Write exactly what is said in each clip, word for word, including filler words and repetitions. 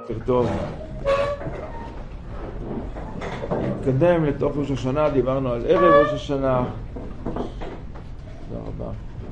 בוקר טוב. נתקדם לתוך ראש השנה, דיברנו על ערב ראש השנה. תודה רבה.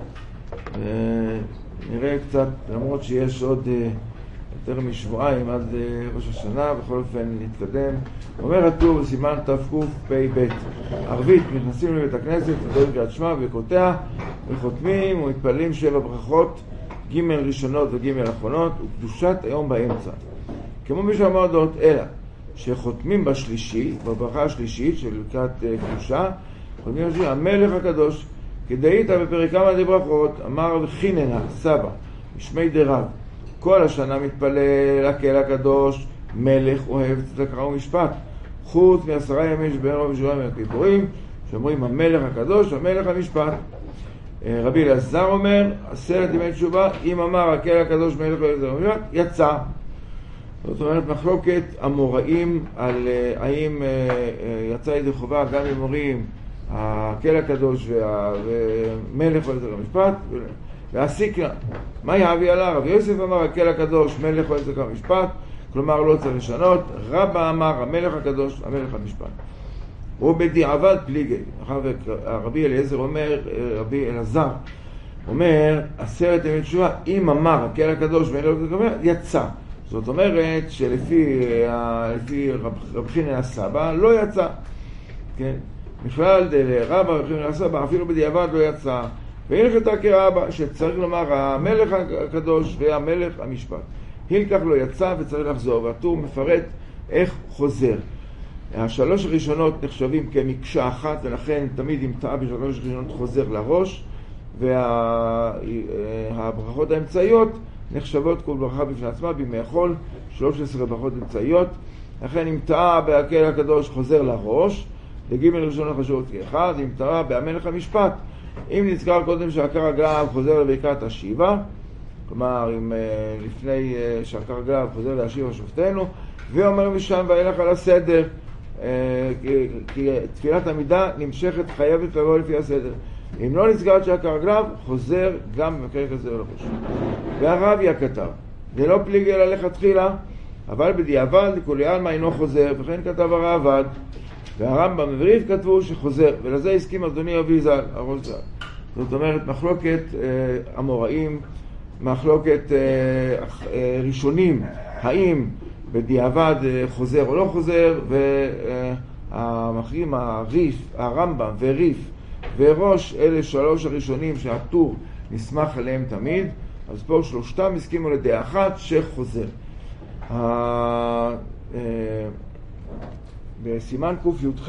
נראה קצת, למרות שיש עוד יותר משבועיים עד ראש השנה, בכל אופן נתקדם. אומר הטור בסימן תקפ"ב, ערבית, מתנסים לבית הכנסת, נדעים קריאת שמע וקוטע, וחותמים ומתפללים שבע ברכות, ג' ראשונות וג' אחרונות, וקדושת היום באמצע. כמו בשבע מועדות, אלא שחותמים בשלישי, בברכה השלישית של לקראת קדושה, חותמים בשלישי, המלך הקדוש, כדאית בפרק כמה דברכות, אמר רב חיננה, סבא, משמי דרב, כל השנה מתפלל הקהל הקדוש, מלך אוהב צדקה ומשפט, חוץ מעשרה ימים שבערב ושבועיים מהכיפורים, שאומרים המלך הקדוש, המלך המשפט. רבי אלעזר אומר, עשרת ימי תשובה, אם אמר הקהל הקדוש מלך אוהב צדקה ומשפט, יצא. זאת אומרת, מחלוקת המוראים על האם יצא ידי חובה גם אם אומרים הקהל הקדוש ומלך אוהב צדקה ומשפט, והסיקלה, מה יעבי עלה? רבי יוסף אמר הקהל הקדוש מלך אוהב צדקה ומשפט, כלומר לא צריך לשנות. רבא אמר המלך הקדוש המלך המשפט. ובדיעבד פליגי, רבי אליעזר אומר, רבי אלעזר אומר, עשרת ימי תשובה, אם אמר הקהל הקדוש מלך אוהב צדקה ומשפט, יצא. זאת אומרת שלפי לפי רב חיננה הסבא לא יצא, כן? בכלל רבא רב חיננה הסבא אפילו בדיעבד לא יצא, והלכתה כרבא שצריך לומר המלך הקדוש והמלך המשפט. הלקח לא יצא וצריך לחזור, והטור מפרט איך חוזר. השלוש הראשונות נחשבים כמקשה אחת, ולכן תמיד אם טעה בשלוש הראשונות חוזר לראש, והברכות האמצעיות נחשבות כל ברכה בפני עצמה בימי חול, שלוש עשרה ברכות אמצעיות. לכן אם טעה בהקהל הקדוש חוזר לראש, לג' ראשון החשובות כאחד. אם טעה בהמלך המשפט, אם נזכר קודם שעקר רגליו חוזר לברכת השיבה, כלומר אם לפני שעקר רגליו חוזר להשיבה שופטנו, ואומר משם ואילך על הסדר, כי תפילת עמידה נמשכת חייבת לבוא לפי הסדר. אם לא נזכר שעקר רגליו חוזר גם במקרה כזה לראש. והרביה כתב, זה לא פליגי אלא לכתחילה, אבל בדיעבד לכולי עלמא אינו חוזר, וכן כתב הרעב"ד. והרמב"ם וריף כתבו שחוזר, ולזה הסכים אדוני אבי ז"ל, הראש ז"ל. זאת אומרת, מחלוקת אה, המוראים, מחלוקת אה, אה, ראשונים, האם בדיעבד אה, חוזר או לא חוזר, והמחרים, אה, הריף, הרמב"ם וריף וראש, אלה שלוש הראשונים שהטור נסמך עליהם תמיד, אז פה שלושתם הסכימו לדעה אחת שחוזר. אה, אה, בסימן ק"י"ח,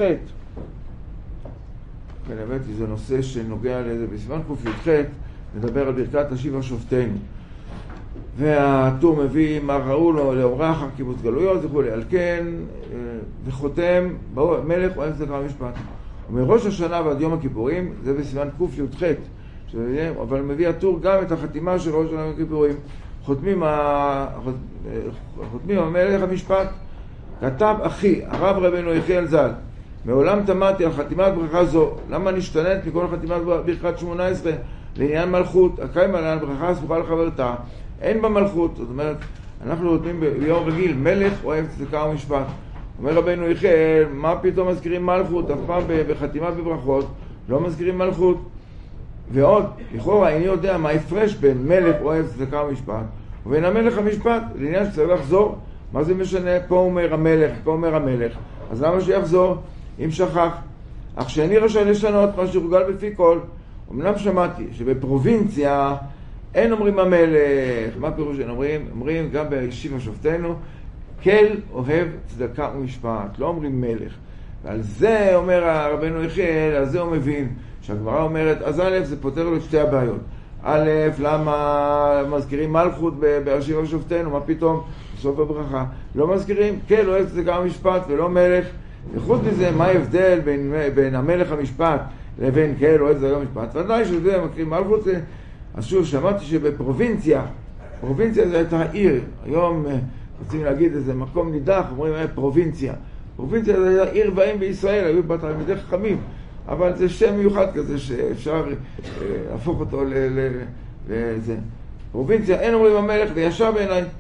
ולבטי זה נושא שנוגע לזה, בסימן ק"י"ח נדבר על ברכת השיבה שופטנו, והטור מביא מה ראו לו לאורח קיבוץ גלויות וכולי, על כן וחותם מלך אוהב צדקה ומשפט. ומראש השנה ועד יום הכיפורים, זה בסימן ק"י"ח, אבל מביא הטור גם את החתימה של ראש השנה והכיפורים, חותמים חותמים המלך המשפט. כתב אחי, הרב רבנו יחיאל ז"ל, מעולם תמדתי על חתימת ברכה זו, למה נשתנית מכל חתימת ברכת שמונה עשרה לעניין מלכות, הקיימה לעניין ברכה סמוכה לחברתה, אין בה מלכות. זאת אומרת, אנחנו נותנים ביום רגיל, מלך אוהב צדקה ומשפט. אומר רבנו יחיאל, מה פתאום מזכירים מלכות? אף פעם בחתימת בברכות לא מזכירים מלכות. ועוד, לכאורה, איני יודע מה ההפרש בין מלך אוהב צדקה ומשפט ובין המלך המשפט, לעניין שצריך לחזור. מה זה משנה? פה אומר המלך, פה אומר המלך. אז למה שיחזור? אם שכח. אך שאני רשאי לשנות מה שרוגל בפי כל. אמנם שמעתי שבפרובינציה אין אומרים המלך. מה פירוש אין אומרים? אומרים גם בישיבה שופטנו, כל אוהב צדקה ומשפט. לא אומרים מלך. ועל זה אומר רבנו יחיאל, על זה הוא מבין, שהגמרא אומרת, אז א' זה פותר לו את שתי הבעיות. א', למה מזכירים מלכות בישיבה שופטנו? מה פתאום? בסוף הברכה. לא מזכירים? כן, לא אוהב צדקה ומשפט ולא מלך. וחוץ מזה, מה ההבדל בין, בין המלך המשפט לבין כן, לא אוהב צדקה ומשפט? ודאי שזה מקרים מלכות. אז שוב, שמעתי שבפרובינציה, פרובינציה זה הייתה עיר. היום רוצים להגיד איזה מקום נידח, אומרים פרובינציה. פרובינציה זה הייתה עיר באים בישראל, היו בה תלמידי חכמים. אבל זה שם מיוחד כזה שאפשר להפוך אותו לזה. פרובינציה, אין אומרים המלך, וישר בעיניי.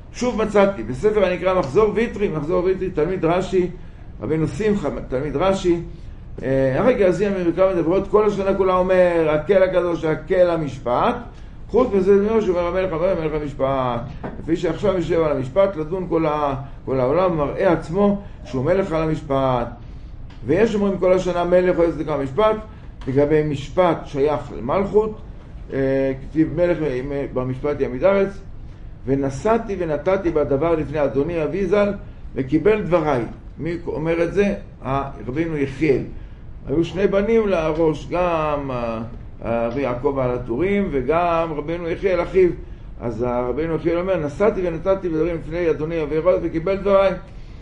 שוב מצאתי, בספר הנקרא מחזור ויטרי, מחזור ויטרי, תלמיד רש"י, רבינו שמחה, תלמיד רש"י, הרגע הזה המריקה מדברות, כל השנה כולה אומר, הקל הקדוש, הקל המשפט, חוץ מזה דמיון שאומר המלך המלך המלך המשפט, לפי שעכשיו יושב על המשפט, לדון כל, ה, כל העולם, מראה עצמו שהוא מלך על המשפט. ויש אומרים כל השנה מלך או צדקה המשפט, לגבי משפט שייך למלכות, כתיב מלך במשפט יעמיד ארץ, ונסעתי ונתתי בדבר לפני אדוני אבי ז"ל, וקיבל דבריי. מי אומר את זה? רבינו יחיאל. היו שני בנים לראש, גם רבי יעקב על הטורים וגם רבינו יחיאל אחיו. אז רבינו יחיאל אומר, נסעתי ונתתי בדברים לפני אדוני אבי ז"ל וקיבל דבריי.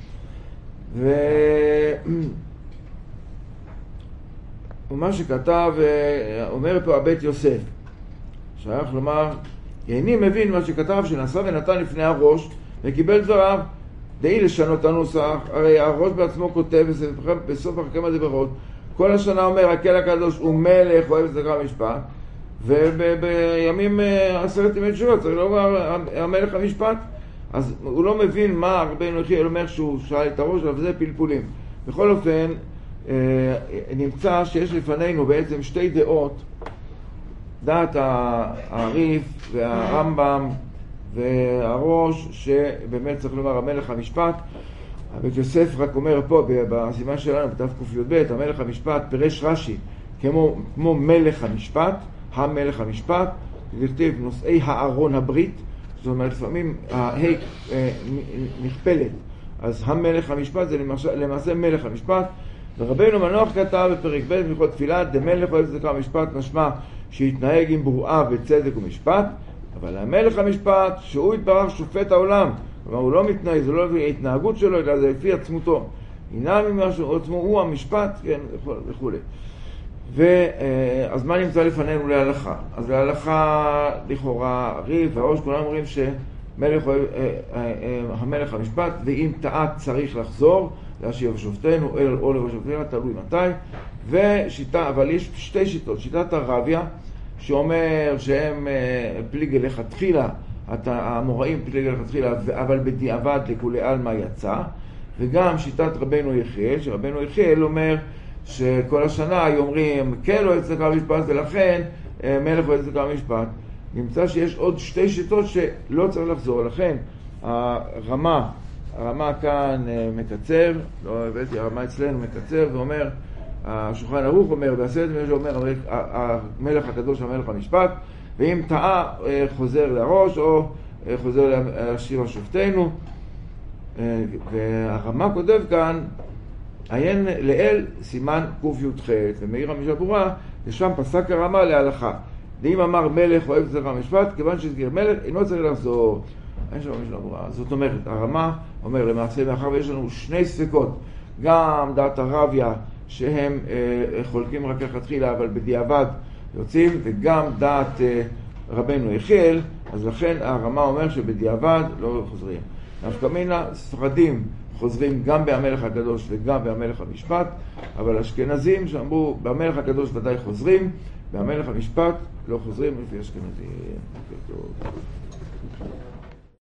ומה שכתב, אומר פה הבית יוסף, שייך לומר, איני מבין מה שכתב שנסע ונתן לפני הראש וקיבל דבריו. דאי לשנות הנוסח, הרי הראש בעצמו כותב בסוף החכם הדברות, כל השנה אומר הקל הקדוש הוא מלך אוהב צדקה המשפט, ובימים עשרת ימי תשובה צריך לומר המלך המשפט. אז הוא לא מבין מה רבינו יחיאל אומר שהוא שאל את הראש, אבל זה פלפולים. בכל אופן נמצא שיש לפנינו בעצם שתי דעות, דעת הריף והרמב"ם והראש, שבאמת צריך לומר המלך המשפט. הבית יוסף רק אומר פה בסימן שלנו בתף ק"ב, המלך המשפט פירש רש"י כמו, כמו מלך המשפט, המלך המשפט, לכתוב נושאי הארון הברית, זאת אומרת לפעמים ההי נכפלת, אז המלך המשפט זה למעשה, למעשה מלך המשפט. ורבינו מנוח כתב בפרק ב' בהלכות תפילה, דמלך אוהב צדקה המשפט, משמע שיתנהג עם ברואה וצדק ומשפט, אבל המלך המשפט שהוא יתברך שופט העולם, כלומר הוא לא מתנהג, זה לא לפי ההתנהגות שלו, אלא זה לפי עצמותו, הנה ממשהו עצמו הוא המשפט, כן, וכו'. ואז מה נמצא לפנינו להלכה? אז להלכה לכאורה ריב והראש כולם אומרים שמלך המלך המשפט, ואם טעה צריך לחזור להשיב שופטנו או לראש שופטנו, תלוי מתי. ושיטה, אבל יש שתי שיטות, שיטת הרביה שאומר שהם פליגי לכתחילה, המוראים פליגי לכתחילה, אבל בדיעבד לכולי עלמא יצא, וגם שיטת רבינו יחיאל, שרבינו יחיאל אומר שכל השנה היו אומרים כן אוהב צדקה משפט ולכן מלך אוהב צדקה משפט. נמצא שיש עוד שתי שיטות שלא צריך לחזור, לכן הרמה הרמה כאן מקצר, לא הבאתי, הרמה אצלנו מקצר ואומר, השולחן ערוך אומר, בעשרת ימים שאומר המלך הקדוש המלך המשפט, ואם טעה חוזר לראש או חוזר להשיב שופטנו. והרמה כותב כאן, עיין לאל סימן ק"ח, ומאיר המשפורה, ושם פסק הרמה להלכה. ואם אמר מלך אוהב צדקה משפט, כיוון שהזכיר מלך, אינו צריך לחזור. אין שם משנה ברורה. זאת אומרת, הרמה אומר למעשה, מאחר ויש לנו שני ספקות, גם דעת הרביה שהם אה, חולקים רק לכתחילה, אבל בדיעבד יוצאים, וגם דעת אה, רבינו יחיאל, אז לכן הרמה אומר שבדיעבד לא חוזרים. נפקא מינה, ספרדים חוזרים גם בהמלך הקדוש וגם בהמלך המשפט, אבל אשכנזים שאמרו בהמלך הקדוש ודאי חוזרים, בהמלך המשפט לא חוזרים לפי אשכנזים.